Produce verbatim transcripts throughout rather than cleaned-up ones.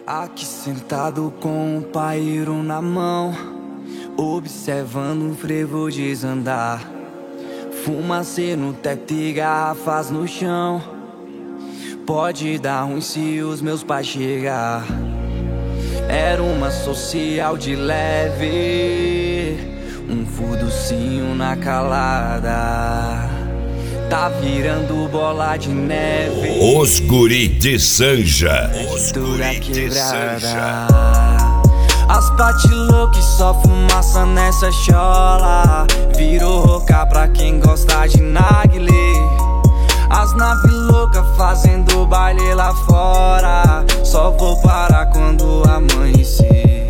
Aqui sentado com o paeiro na mão, observando o frevo desandar. Fumaça no teto e garrafas no chão. Pode dar ruim se os meus pais chegar. Era uma social de leve, um fuducinho na calada. Tá virando bola de neve. Os guri de Sanja. Os guri de Sanja. As pati louca e só fumaça nessa chola. Virou roca pra quem gosta de narguilé. As nave louca fazendo baile lá fora. Só vou parar quando amanhecer.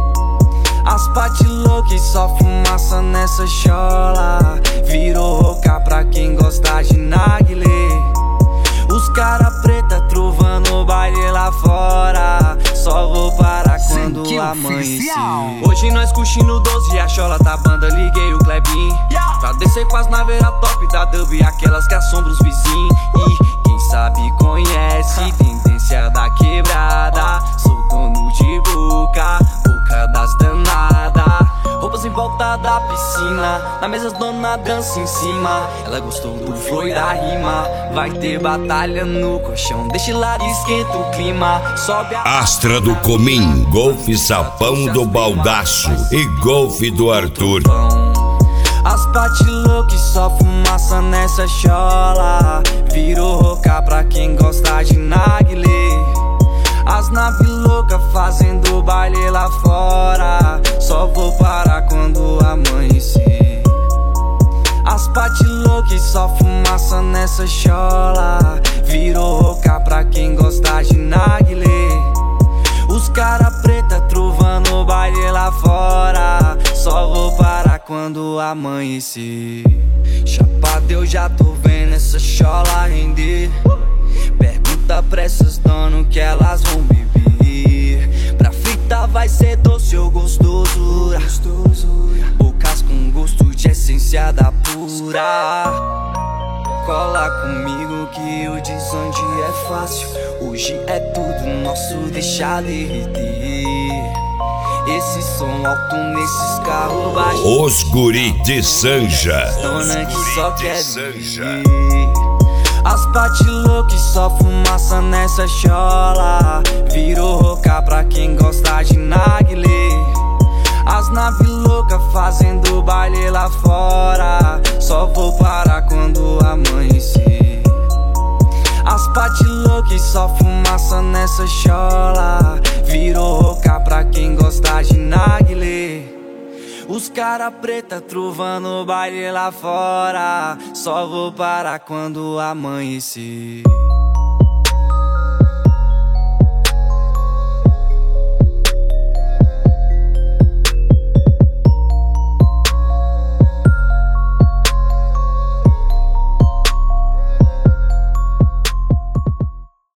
As pati louca e só fumaça nessa chola. Virou roca pra quem gosta de narguilé. Os cara preta trovando baile lá fora. Só vou parar quando amanhecer. Hoje nós curtindo doze, a chola tá banda, liguei o Klebin pra descer com as naveiras top da dub, aquelas que assombram os vizinhos. E quem sabe conhece, tendência da quebrada. Sou dono de boca, boca das danadas. Roupas em volta da piscina, na mesa as dona dança em cima. Ela gostou do flow e da rima. Vai ter batalha no colchão, deixa lá e esquenta o clima. Sobe a Astra do Comim, Golfe Sapão do Baldaço e Golfe do Arthur. As pati louca e só fumaça nessa chola. Virou roca pra quem gosta de narguilé. As nave louca fazendo baile lá fora. Só vou parar quando amanhecer. As pati louca e só fumaça nessa chola. Virou roca pra quem gosta de narguilé. Os cara preta trovando baile lá fora. Só vou parar quando amanhecer. Chapado eu já tô vendo essa chola render. Pergunta pra essas donas que elas vão beber. Pra fritar vai ser doce ou gostosura. Bocas com gosto de essência da pura. Cola comigo que o desande é fácil. Hoje é tudo nosso, deixa derreter. Esse som alto nesses carros baixos. Os guri de Sanja. Dona que só quer viver. As pati louca e só fumaça nessa chola. Virou roca pra quem gosta de narguilé. As nave louca fazendo baile lá fora. Só vou parar quando amanhecer. As pati louca e só fumaça nessa chola. Virou roca pra quem gosta de narguilé. Os cara preta trovando baile lá fora. Só vou parar quando amanhecer.